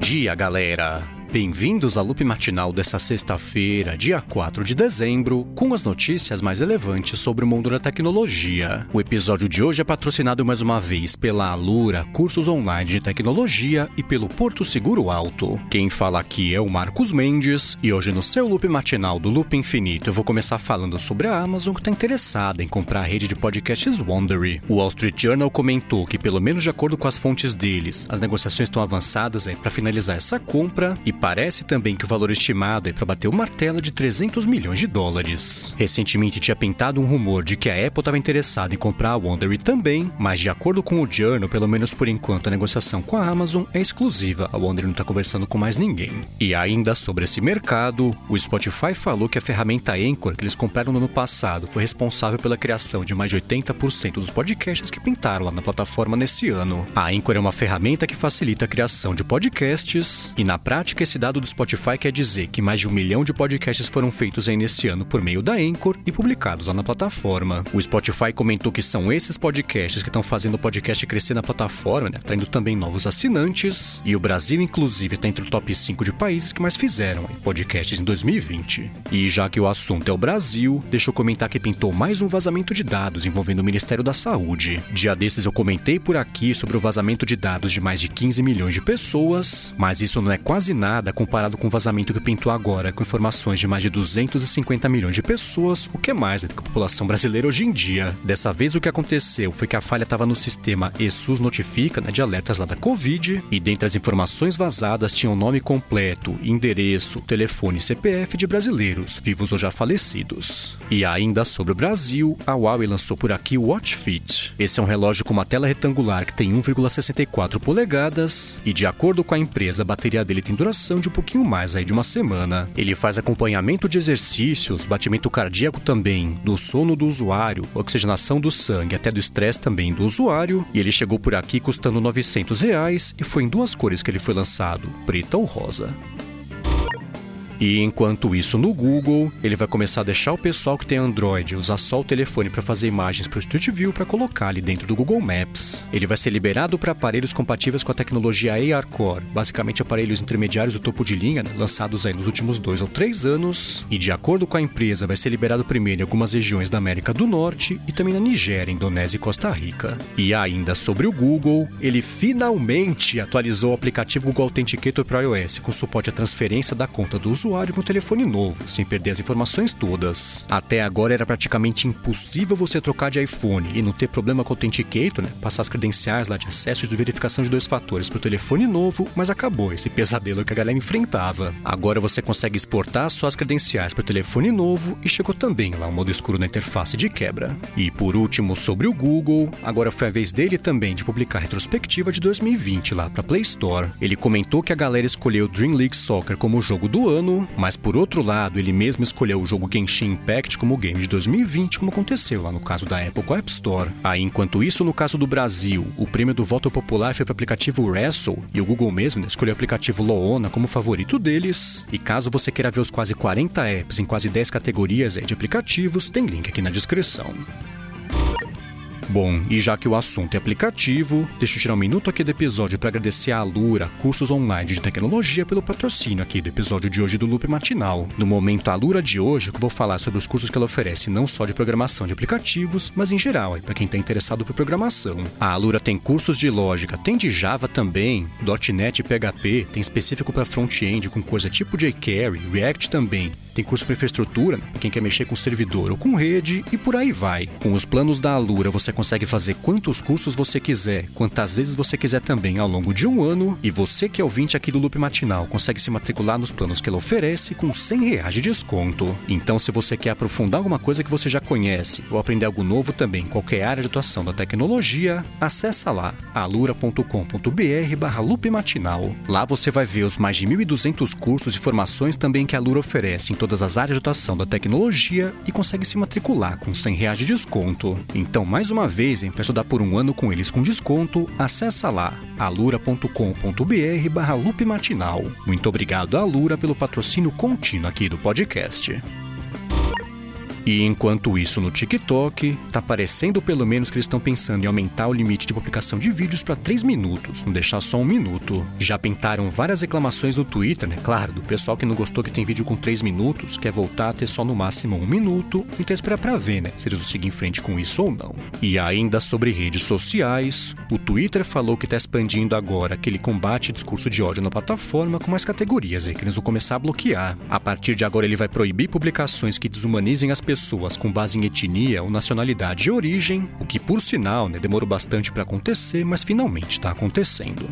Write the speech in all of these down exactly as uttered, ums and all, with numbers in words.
dia, galera! Bem-vindos ao Loop Matinal dessa sexta-feira, dia quatro de dezembro, com as notícias mais relevantes sobre o mundo da tecnologia. O episódio de hoje é patrocinado mais uma vez pela Alura, cursos online de tecnologia, e pelo Porto Seguro Alto. Quem fala aqui é o Marcos Mendes, e hoje no seu Loop Matinal do Loop Infinito eu vou começar falando sobre a Amazon, que está interessada em comprar a rede de podcasts Wondery. O Wall Street Journal comentou que, pelo menos de acordo com as fontes deles, as negociações estão avançadas para finalizar essa compra, e parece também que o valor estimado é para bater o martelo de trezentos milhões de dólares. Recentemente tinha pintado um rumor de que a Apple estava interessada em comprar a Wondery também, mas de acordo com o Journal, pelo menos por enquanto a negociação com a Amazon é exclusiva, a Wondery não está conversando com mais ninguém. E ainda sobre esse mercado, o Spotify falou que a ferramenta Anchor que eles compraram no ano passado foi responsável pela criação de mais de oitenta por cento dos podcasts que pintaram lá na plataforma nesse ano. A Anchor é uma ferramenta que facilita a criação de podcasts, e na prática esse dado do Spotify quer dizer que mais de um milhão de podcasts foram feitos aí nesse ano por meio da Anchor e publicados lá na plataforma. O Spotify comentou que são esses podcasts que estão fazendo o podcast crescer na plataforma, né, atraindo também novos assinantes, e o Brasil, inclusive, está entre o top cinco de países que mais fizeram aí podcasts em dois mil e vinte. E já que o assunto é o Brasil, deixa eu comentar que pintou mais um vazamento de dados envolvendo o Ministério da Saúde. Dia desses eu comentei por aqui sobre o vazamento de dados de mais de quinze milhões de pessoas, mas isso não é quase nada comparado com o vazamento que pintou agora, com informações de mais de duzentos e cinquenta milhões de pessoas, o que é mais do que a população brasileira hoje em dia. Dessa vez o que aconteceu foi que a falha estava no sistema eSUS Notifica, né, de alertas lá da Covid, e dentre as informações vazadas tinha o nome completo, endereço, telefone e C P F de brasileiros, vivos ou já falecidos. E ainda sobre o Brasil, a Huawei lançou por aqui o Watch Fit. Esse é um relógio com uma tela retangular que tem um vírgula sessenta e quatro polegadas, e de acordo com a empresa, a bateria dele tem duração de um pouquinho mais aí de uma semana. Ele faz acompanhamento de exercícios, batimento cardíaco também, do sono do usuário, oxigenação do sangue, até do estresse também do usuário, e ele chegou por aqui custando novecentos reais e foi em duas cores que ele foi lançado, preta ou rosa. E enquanto isso no Google, ele vai começar a deixar o pessoal que tem Android usar só o telefone para fazer imagens para o Street View para colocar ali dentro do Google Maps. Ele vai ser liberado para aparelhos compatíveis com a tecnologia A R Core, basicamente aparelhos intermediários do topo de linha, né, lançados aí nos últimos dois ou três anos. E de acordo com a empresa, vai ser liberado primeiro em algumas regiões da América do Norte e também na Nigéria, Indonésia e Costa Rica. E ainda sobre o Google, ele finalmente atualizou o aplicativo Google Authenticator para iOS, com suporte à transferência da conta do usuário usuário com um telefone novo, sem perder as informações todas. Até agora era praticamente impossível você trocar de iPhone e não ter problema com o Authenticator, né? Passar as credenciais lá de acesso e de verificação de dois fatores para o telefone novo, mas acabou esse pesadelo que a galera enfrentava. Agora você consegue exportar suas credenciais para o telefone novo e chegou também lá um modo escuro na interface de quebra. E por último, sobre o Google, agora foi a vez dele também de publicar a retrospectiva de dois mil e vinte lá para Play Store. Ele comentou que a galera escolheu Dream League Soccer como o jogo do ano, mas por outro lado, ele mesmo escolheu o jogo Genshin Impact como o game de dois mil e vinte, como aconteceu lá no caso da Apple com a App Store. Aí, enquanto isso, no caso do Brasil, o prêmio do voto popular foi para o aplicativo Wrestle, e o Google mesmo, né, escolheu o aplicativo Loona como favorito deles. E caso você queira ver os quase quarenta apps em quase dez categorias aí de aplicativos, tem link aqui na descrição. Bom, e já que o assunto é aplicativo, deixa eu tirar um minuto aqui do episódio para agradecer a Alura, cursos online de tecnologia, pelo patrocínio aqui do episódio de hoje do Loop Matinal. No momento Alura de hoje, eu vou falar sobre os cursos que ela oferece não só de programação de aplicativos, mas em geral, para quem está interessado por programação. A Alura tem cursos de lógica, tem de Java também, .NET e P H P, tem específico para front-end com coisa tipo jQuery, React também. Tem curso para infraestrutura, né, para quem quer mexer com servidor ou com rede, e por aí vai. Com os planos da Alura, você consegue fazer quantos cursos você quiser, quantas vezes você quiser também ao longo de um ano, e você que é ouvinte aqui do Loop Matinal consegue se matricular nos planos que ela oferece com cem reais de desconto. Então, se você quer aprofundar alguma coisa que você já conhece, ou aprender algo novo também em qualquer área de atuação da tecnologia, acessa lá, alura ponto com ponto br barra Loop Matinal. Lá você vai ver os mais de mil e duzentos cursos e formações também que a Alura oferece em todas as áreas de atuação da tecnologia e consegue se matricular com cem reais de desconto. Então, mais uma vez, para estudar por um ano com eles com desconto, acessa lá, alura ponto com ponto br barra Loop Matinal. Muito obrigado à Alura pelo patrocínio contínuo aqui do podcast. E enquanto isso no TikTok, tá parecendo pelo menos que eles estão pensando em aumentar o limite de publicação de vídeos para três minutos, não deixar só um minuto. Já pintaram várias reclamações no Twitter, né? Claro, do pessoal que não gostou que tem vídeo com três minutos, quer voltar a ter só no máximo um minuto, então espera pra ver, né? Se eles vão seguir em frente com isso ou não. E ainda sobre redes sociais, o Twitter falou que tá expandindo agora que ele combate discurso de ódio na plataforma com mais categorias aí, que eles vão começar a bloquear. A partir de agora ele vai proibir publicações que desumanizem as pessoas com base em etnia ou nacionalidade e origem, o que por sinal, né, demorou bastante pra acontecer, mas finalmente tá acontecendo.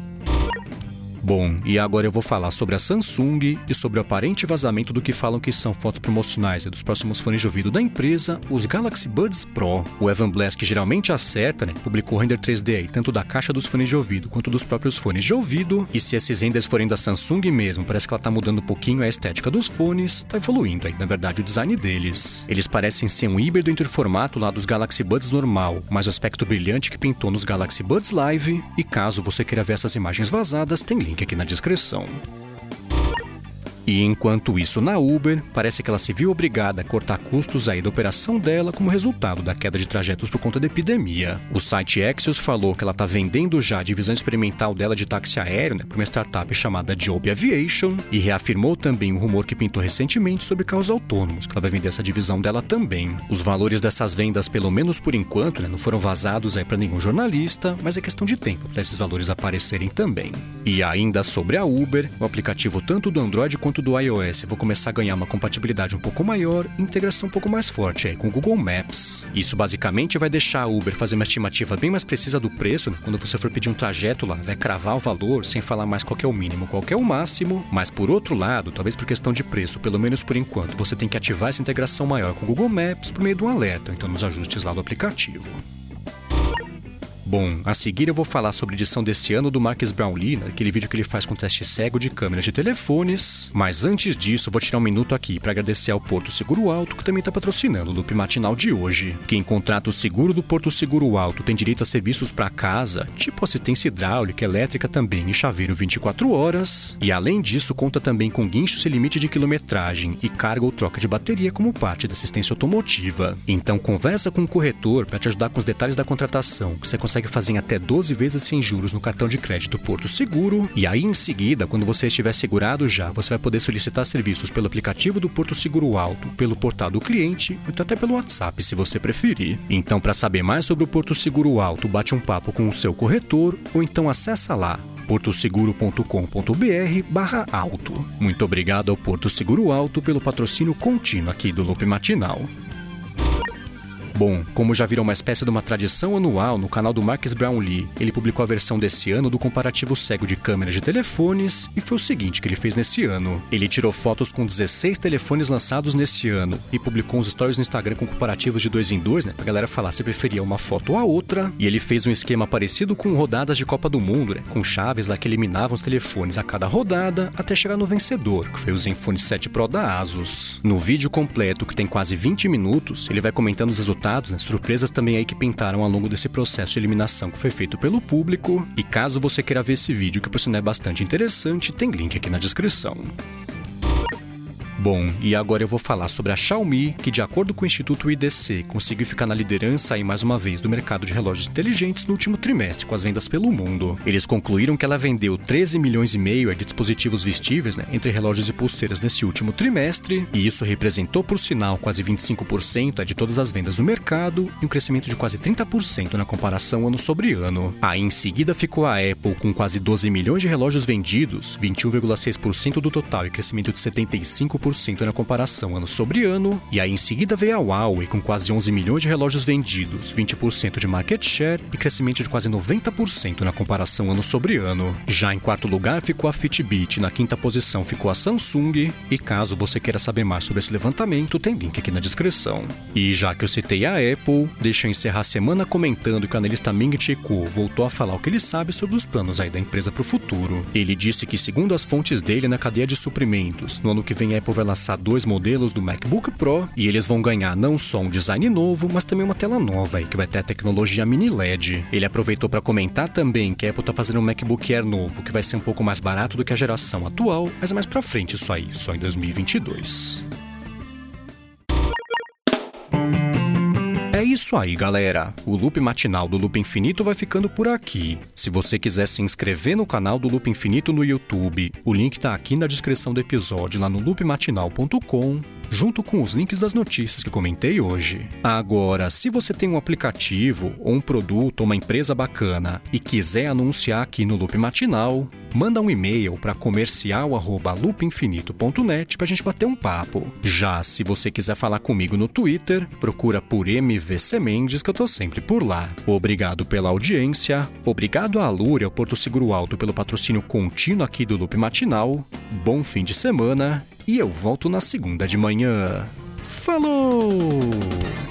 Bom, e agora eu vou falar sobre a Samsung e sobre o aparente vazamento do que falam que são fotos promocionais dos próximos fones de ouvido da empresa, os Galaxy Buds Pro. O Evan Blass, que geralmente acerta, né, publicou render três D aí, tanto da caixa dos fones de ouvido quanto dos próprios fones de ouvido, e se esses renders forem da Samsung mesmo, parece que ela tá mudando um pouquinho a estética dos fones, tá evoluindo aí, na verdade, o design deles. Eles parecem ser um híbrido entre o formato lá dos Galaxy Buds normal, mas o aspecto brilhante que pintou nos Galaxy Buds Live, e caso você queira ver essas imagens vazadas, tem link aqui na descrição. E enquanto isso na Uber, parece que ela se viu obrigada a cortar custos aí da operação dela como resultado da queda de trajetos por conta da epidemia. O site Axios falou que ela está vendendo já a divisão experimental dela de táxi aéreo, né, para uma startup chamada Joby Aviation, e reafirmou também o rumor que pintou recentemente sobre carros autônomos, que ela vai vender essa divisão dela também. Os valores dessas vendas, pelo menos por enquanto, né, não foram vazados aí para nenhum jornalista, mas é questão de tempo para esses valores aparecerem também. E ainda sobre a Uber, o aplicativo tanto do Android quanto do iOS vou começar a ganhar uma compatibilidade um pouco maior e integração um pouco mais forte aí com o Google Maps. Isso basicamente vai deixar a Uber fazer uma estimativa bem mais precisa do preço, né? Quando você for pedir um trajeto lá, vai cravar o valor sem falar mais qual que é o mínimo, qual que é o máximo, mas por outro lado, talvez por questão de preço, pelo menos por enquanto, você tem que ativar essa integração maior com o Google Maps por meio de um alerta, então nos ajustes lá do aplicativo. Bom, a seguir eu vou falar sobre a edição desse ano do Marques Brownlee, aquele vídeo que ele faz com teste cego de câmeras de telefones, mas antes disso eu vou tirar um minuto aqui para agradecer ao Porto Seguro Alto, que também está patrocinando o Loop Matinal de hoje. Quem contrata o seguro do Porto Seguro Alto tem direito a serviços para casa, tipo assistência hidráulica, elétrica também e chaveiro vinte e quatro horas, e além disso conta também com guincho sem limite de quilometragem e carga ou troca de bateria como parte da assistência automotiva. Então conversa com o corretor para te ajudar com os detalhes da contratação, que você consegue consegue fazer em até doze vezes sem juros no cartão de crédito Porto Seguro, e aí em seguida, quando você estiver segurado já, você vai poder solicitar serviços pelo aplicativo do Porto Seguro Alto, pelo portal do cliente, ou até pelo WhatsApp, se você preferir. Então, para saber mais sobre o Porto Seguro Alto, bate um papo com o seu corretor, ou então acessa lá portoseguro ponto com ponto br barra alto. Muito obrigado ao Porto Seguro Alto pelo patrocínio contínuo aqui do Loop Matinal. Bom, como já virou uma espécie de uma tradição anual no canal do Marques Brownlee, ele publicou a versão desse ano do comparativo cego de câmeras de telefones, e foi o seguinte que ele fez nesse ano. Ele tirou fotos com dezesseis telefones lançados nesse ano, e publicou uns stories no Instagram com comparativos de dois em dois, né, pra galera falar se preferia uma foto ou a outra, e ele fez um esquema parecido com rodadas de Copa do Mundo, né, com chaves lá que eliminavam os telefones a cada rodada, até chegar no vencedor, que foi o Zenfone sete Pro da Asus. No vídeo completo, que tem quase vinte minutos, ele vai comentando os resultados, Né, surpresas também aí que pintaram ao longo desse processo de eliminação que foi feito pelo público. E caso você queira ver esse vídeo, que por sinal é bastante interessante, tem link aqui na descrição. Bom, e agora eu vou falar sobre a Xiaomi, que de acordo com o Instituto I D C, conseguiu ficar na liderança aí mais uma vez do mercado de relógios inteligentes no último trimestre, com as vendas pelo mundo. Eles concluíram que ela vendeu treze milhões e meio de dispositivos vestíveis, né, entre relógios e pulseiras nesse último trimestre, e isso representou, por sinal, quase vinte e cinco por cento de todas as vendas do mercado, e um crescimento de quase trinta por cento na comparação ano sobre ano. Aí em seguida ficou a Apple com quase doze milhões de relógios vendidos, vinte e um vírgula seis por cento do total e crescimento de setenta e cinco por cento na comparação ano sobre ano, e aí em seguida veio a Huawei com quase onze milhões de relógios vendidos, vinte por cento de market share e crescimento de quase noventa por cento na comparação ano sobre ano. Já em quarto lugar ficou a Fitbit, na quinta posição ficou a Samsung, e caso você queira saber mais sobre esse levantamento, tem link aqui na descrição. E já que eu citei a Apple, deixa eu encerrar a semana comentando que o analista Ming-Chi Kuo voltou a falar o que ele sabe sobre os planos aí da empresa para o futuro. Ele disse que, segundo as fontes dele na cadeia de suprimentos, no ano que vem a Apple vai lançar dois modelos do MacBook Pro, e eles vão ganhar não só um design novo, mas também uma tela nova aí, que vai ter a tecnologia mini L E D. Ele aproveitou para comentar também que a Apple tá fazendo um MacBook Air novo, que vai ser um pouco mais barato do que a geração atual, mas é mais pra frente isso aí, só em dois mil e vinte e dois. É isso aí, galera. O Loop Matinal do Loop Infinito vai ficando por aqui. Se você quiser se inscrever no canal do Loop Infinito no YouTube, o link tá aqui na descrição do episódio lá no loop matinal ponto com, junto com os links das notícias que comentei hoje. Agora, se você tem um aplicativo, ou um produto, ou uma empresa bacana e quiser anunciar aqui no Loop Matinal, manda um e-mail para comercial arroba loop infinito ponto net pra gente bater um papo. Já se você quiser falar comigo no Twitter, procura por M V C Mendes que eu tô sempre por lá. Obrigado pela audiência, obrigado à Alura e ao Porto Seguro Alto pelo patrocínio contínuo aqui do Loop Matinal. Bom fim de semana e eu volto na segunda de manhã. Falou!